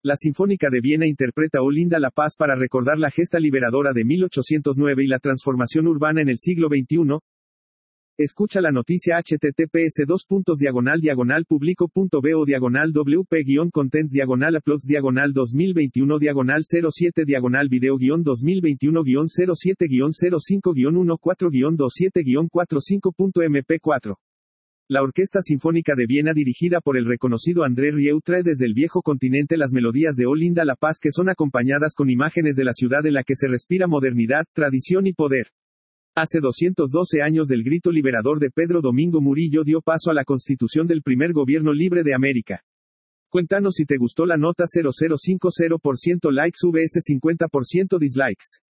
La Sinfónica de Viena interpreta O linda la paz para recordar la gesta liberadora de 1809 y la transformación urbana en el siglo XXI. Escucha la noticia https://publico.bo/wp-content 2021-07-video-07-05-14-mp4. La Orquesta Sinfónica de Viena, dirigida por el reconocido André Rieu, trae desde el viejo continente las melodías de O linda la paz, que son acompañadas con imágenes de la ciudad en la que se respira modernidad, tradición y poder. Hace 212 años del grito liberador de Pedro Domingo Murillo dio paso a la constitución del primer gobierno libre de América. Cuéntanos si te gustó la nota. 0050% likes vs 50% dislikes.